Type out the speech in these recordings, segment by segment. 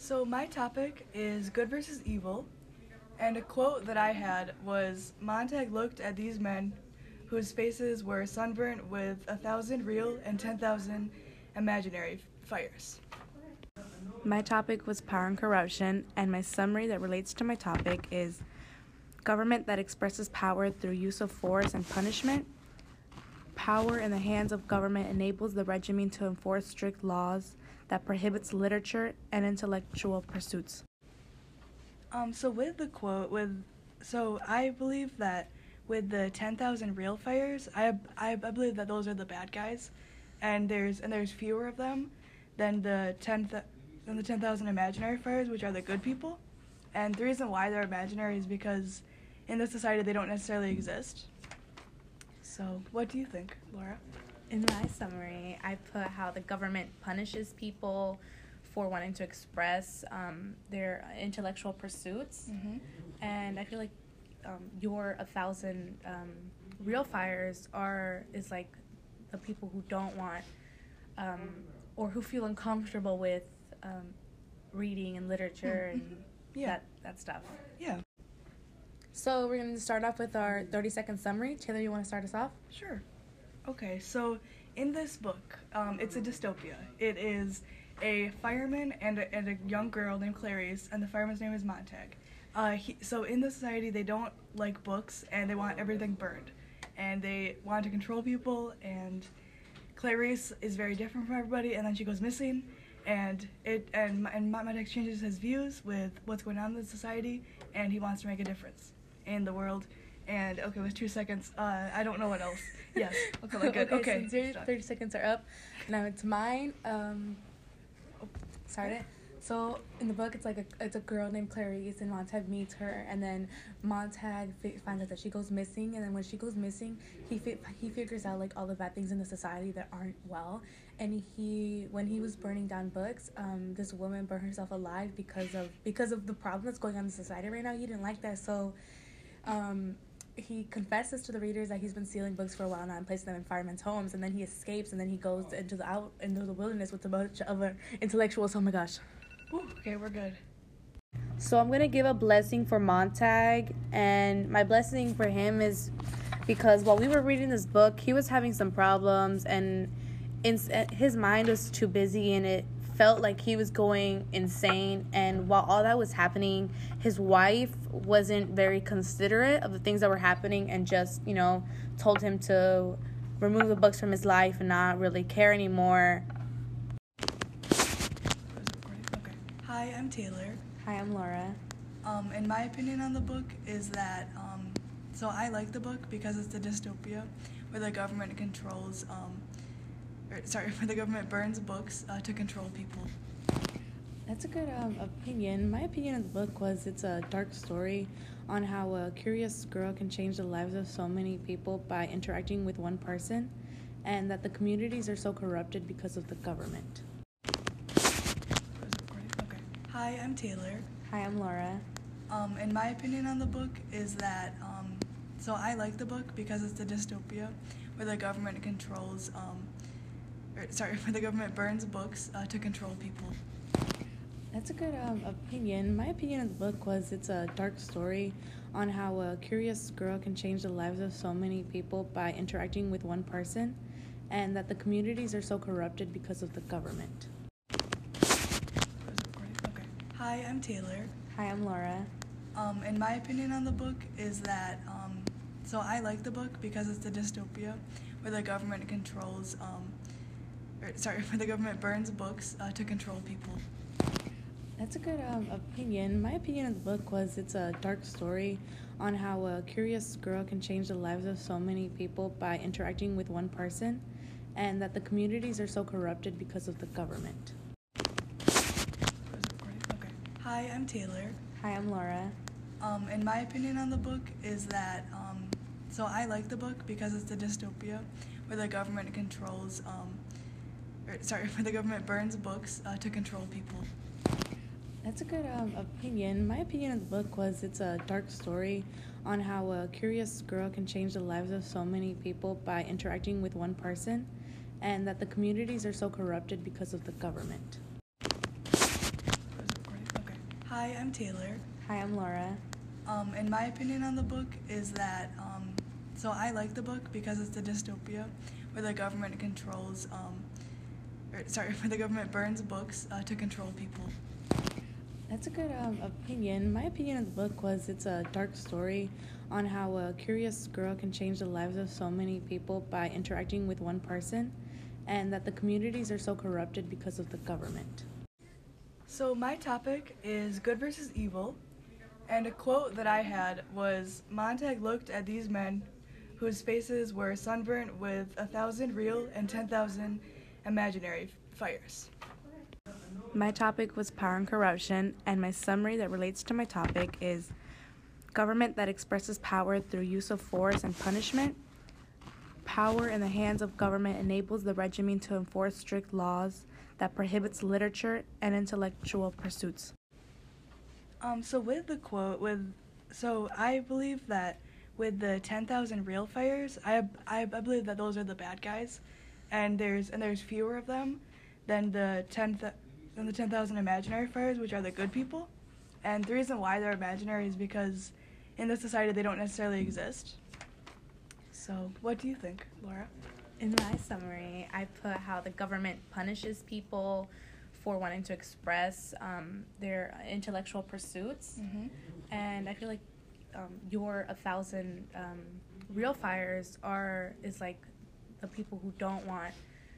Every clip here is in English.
So my topic is good versus evil, and a quote that I had was Montag looked at these men whose faces were sunburnt with 1,000 real and 10,000 imaginary fires. My topic was power and corruption, and my summary that relates to my topic is government that expresses power through use of force and punishment. Power in the hands of government enables the regime to enforce strict laws that prohibits literature and intellectual pursuits. So with the quote, I believe that with the 10,000 real fires, I believe that those are the bad guys, and there's fewer of them than the 10,000 imaginary fires, which are the good people. And the reason why they're imaginary is because in this society they don't necessarily exist. So what do you think, Laura? In my summary, I put how the government punishes people for wanting to express their intellectual pursuits. Mm-hmm. And I feel like your 1,000 real fires is like the people who don't want or who feel uncomfortable with reading and literature and that stuff. Yeah. So we're going to start off with our 30-second summary. Taylor, you want to start us off? Sure. Okay, so in this book, it's a dystopia. It is a fireman and a young girl named Clarice, and the fireman's name is Montag. So in the society, they don't like books, and they want everything burned. And they want to control people, and Clarice is very different from everybody, and then she goes missing, and Montag changes his views with what's going on in the society, and he wants to make a difference in the world. And okay, with 2 seconds, I don't know what else. Yes. Okay, good. Okay. So your 30 seconds are up. Now it's mine. Start it. So in the book, it's a girl named Clarice, and Montag meets her, and then Montag finds out that she goes missing, and then when she goes missing, he figures out like all the bad things in the society that aren't well, and when he was burning down books, this woman burned herself alive because of the problem that's going on in society right now. He didn't like that, so he confesses to the readers that he's been stealing books for a while now and placing them in firemen's homes, and then he escapes, and then he goes into the wilderness with a bunch of other intellectuals. Oh my gosh. Ooh, okay, we're good. So I'm going to give a blessing for Montag, and my blessing for him is because while we were reading this book, he was having some problems, and his mind was too busy, and it felt like he was going insane. And while all that was happening, his wife wasn't very considerate of the things that were happening and just, told him to remove the books from his life and not really care anymore. Okay. Hi, I'm Taylor. Hi, I'm Laura. And my opinion on the book is that, so I like the book because it's a dystopia where the government controls, where the government burns books to control people. That's a good opinion. My opinion of the book was it's a dark story on how a curious girl can change the lives of so many people by interacting with one person, and that the communities are so corrupted because of the government. Okay. Hi, I'm Taylor. Hi, I'm Laura. And my opinion on the book is that, so I like the book because it's a dystopia where the government controls, where the government burns books to control people. That's a good opinion. My opinion of the book was it's a dark story on how a curious girl can change the lives of so many people by interacting with one person, and that the communities are so corrupted because of the government. Okay. Hi, I'm Taylor. Hi, I'm Laura. And my opinion on the book is that, so I like the book because it's a dystopia where the government controls, where the government burns books to control people. That's a good opinion. My opinion of the book was it's a dark story on how a curious girl can change the lives of so many people by interacting with one person, and that the communities are so corrupted because of the government. Okay. Hi, I'm Taylor. Hi, I'm Laura. And my opinion on the book is that, so I like the book because it's a dystopia where the government controls, where the government burns books to control people. That's a good opinion. My opinion of the book was it's a dark story on how a curious girl can change the lives of so many people by interacting with one person, and that the communities are so corrupted because of the government. Hi, I'm Taylor. Hi, I'm Laura. And my opinion on the book is that, so I like the book because it's a dystopia where the government controls, where the government burns books to control people. That's a good opinion. My opinion of the book was it's a dark story on how a curious girl can change the lives of so many people by interacting with one person, and that the communities are so corrupted because of the government. So my topic is good versus evil, and a quote that I had was, Montag looked at these men whose faces were sunburnt with 1,000 real and 10,000 imaginary fires. My topic was power and corruption, and my summary that relates to my topic is government that expresses power through use of force and punishment. Power in the hands of government enables the regime to enforce strict laws that prohibits literature and intellectual pursuits. So with the quote, I believe that with the 10,000 real fires, I believe that those are the bad guys, and there's fewer of them than the 10,000 imaginary fires, which are the good people. And the reason why they're imaginary is because in this society they don't necessarily exist. So what do you think, Laura? In my summary, I put how the government punishes people for wanting to express their intellectual pursuits. Mm-hmm. And I feel like your 1,000 real fires is like the people who don't want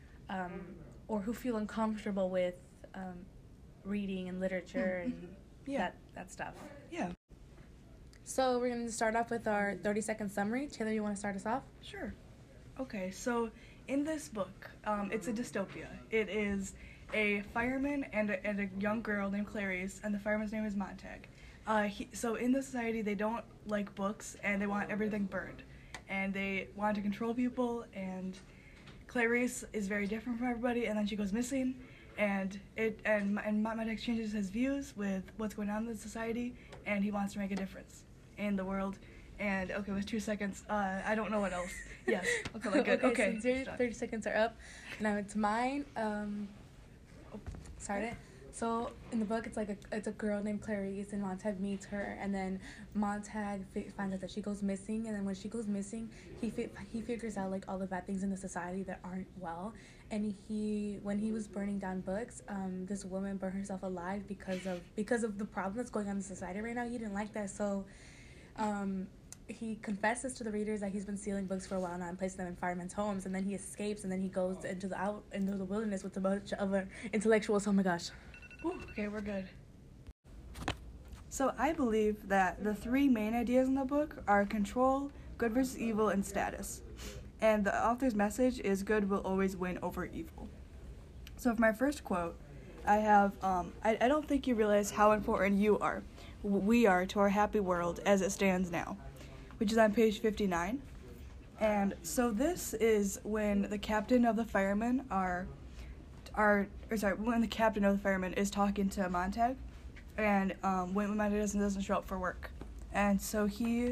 or who feel uncomfortable with reading and literature and that stuff. Yeah. So we're going to start off with our 30-second summary. Taylor, you want to start us off? Sure. Okay, so in this book, it's a dystopia. It is a fireman and a young girl named Clarice, and the fireman's name is Montag. So in the society, they don't like books, and they want everything burned. And they want to control people, and Clarice is very different from everybody, and then she goes missing, and Montag changes his views with what's going on in the society, and he wants to make a difference in the world. And okay, with 2 seconds, I don't know what else. Yes. Okay, good. Okay. So your 30 seconds are up. Now it's mine. Start it. So in the book, it's a girl named Clarice, and Montag meets her, and then Montag finds out that she goes missing, and then when she goes missing, he figures out like all the bad things in the society that aren't well, and when he was burning down books, this woman burned herself alive because of the problem that's going on in society right now. He didn't like that, so he confesses to the readers that he's been stealing books for a while now and placing them in firemen's homes, and then he escapes, and then he goes into the wilderness with a bunch of other intellectuals. Oh my gosh. Ooh, okay, we're good. So I believe that the three main ideas in the book are control, good versus evil, and status. And the author's message is good will always win over evil. So for my first quote, I have, I don't think you realize how important we are to our happy world as it stands now, which is on page 59. And so this is when the captain of the firemen when the captain of the firemen is talking to Montag, and when Montag doesn't show up for work, and so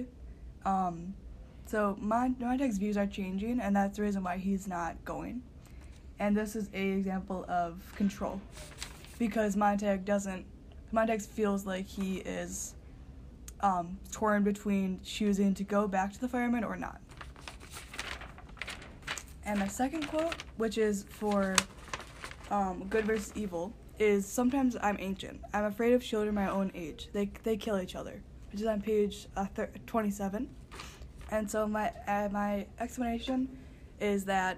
Montag's views are changing, and that's the reason why he's not going. And this is an example of control, because Montag feels like he is torn between choosing to go back to the firemen or not. And my second quote, which is for good versus evil, is sometimes I'm ancient. I'm afraid of children my own age. They kill each other, which is on page 27. And so my explanation is that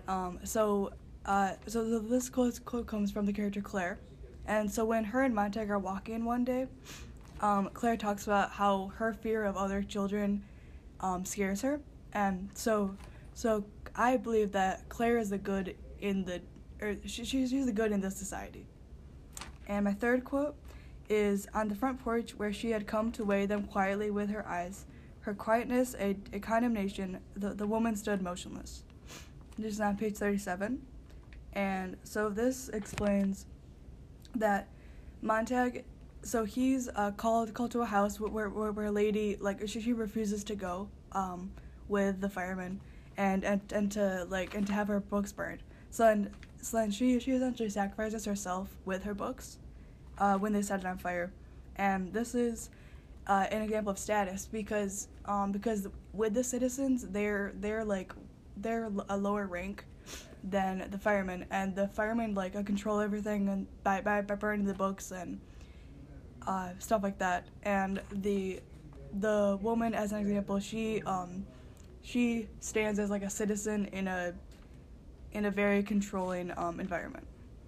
this quote comes from the character Claire. And so when her and Montag are walking one day, Claire talks about how her fear of other children scares her. And so I believe that Claire is the good she's the good in this society. And my third quote is, on the front porch where she had come to weigh them quietly with her eyes, her quietness a condemnation, the woman stood motionless. This is on page 37. And so this explains that Montag, so he's called to a house where a lady, like, she refuses to go with the firemen and to have her books burned. So then she essentially sacrifices herself with her books when they set it on fire. and this is an example of status because with the citizens they're a lower rank than the firemen, and the firemen like control everything and by burning the books and stuff like that. And the woman, as an example, she stands as like a citizen in a very controlling environment.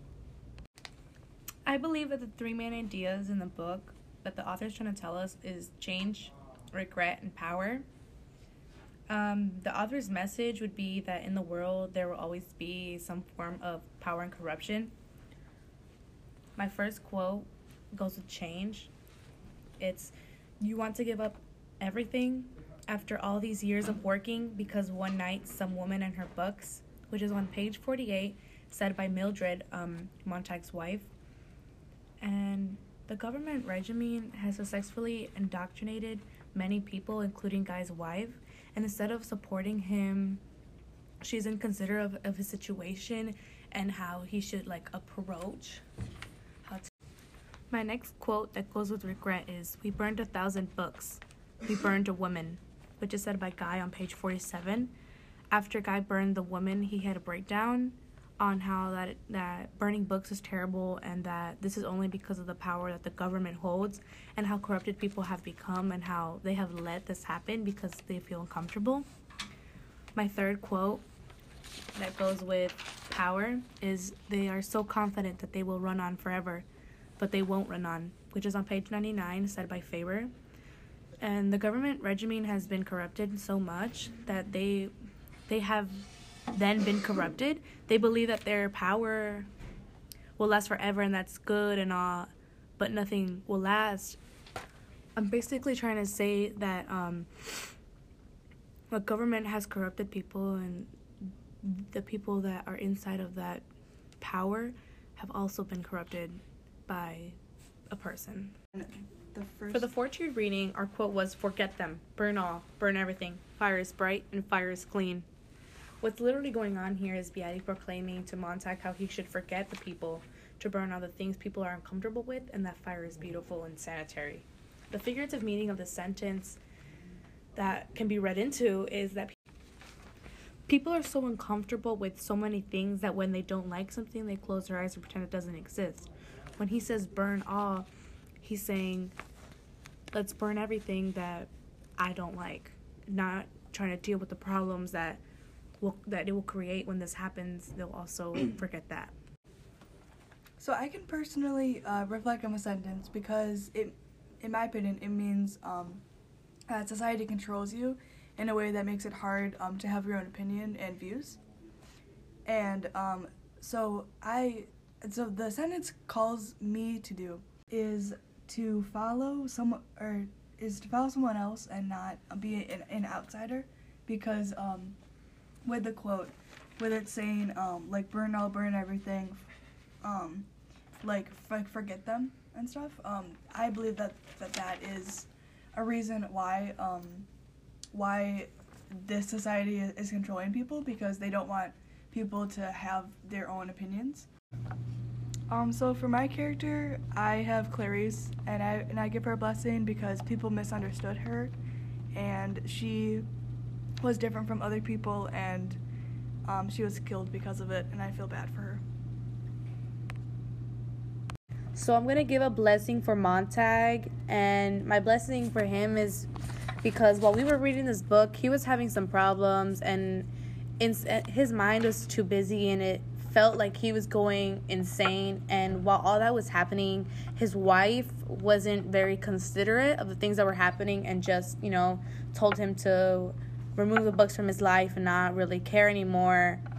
I believe that the three main ideas in the book that the author's trying to tell us is change, regret, and power. The author's message would be that in the world there will always be some form of power and corruption. My first quote goes with change. It's, you want to give up everything after all these years of working because one night some woman in her books, which is on page 48, said by Mildred, Montag's wife. And the government regime has successfully indoctrinated many people, including Guy's wife, and instead of supporting him, she's inconsiderate of his situation and how he should approach. My next quote that goes with regret is, we burned 1,000 books. We burned a woman, which is said by Guy on page 47. After Guy burned the woman, he had a breakdown on how that burning books is terrible and that this is only because of the power that the government holds and how corrupted people have become and how they have let this happen because they feel uncomfortable. My third quote that goes with power is, they are so confident that they will run on forever, but they won't run on, which is on page 99, said by Faber. And the government regime has been corrupted so much that they have then been corrupted. They believe that their power will last forever and that's good and all, but nothing will last. I'm basically trying to say that the government has corrupted people, and the people that are inside of that power have also been corrupted by a person. For the 4-tiered reading, our quote was, forget them, burn all, burn everything, fire is bright and fire is clean. What's literally going on here is Beatty proclaiming to Montag how he should forget the people, to burn all the things people are uncomfortable with, and that fire is beautiful and sanitary. The figurative meaning of the sentence that can be read into is that people are so uncomfortable with so many things that when they don't like something, they close their eyes and pretend it doesn't exist. When he says burn all, he's saying, let's burn everything that I don't like, not trying to deal with the problems that it will create when this happens. They'll also forget that. So I can personally reflect on the sentence because in my opinion, it means that society controls you in a way that makes it hard to have your own opinion and views. And so the sentence calls me to do is to follow someone else and not be an outsider, because with the quote, with it saying burn all, burn everything, forget them and stuff, I believe that is a reason why this society is controlling people, because they don't want people to have their own opinions. So for my character, I have Clarice, and I give her a blessing because people misunderstood her, and she was different from other people, and she was killed because of it, and I feel bad for her. So I'm going to give a blessing for Montag, and my blessing for him is because while we were reading this book, he was having some problems, and his mind was too busy, and it felt like he was going insane. And while all that was happening, his wife wasn't very considerate of the things that were happening and just, told him to remove the books from his life and not really care anymore.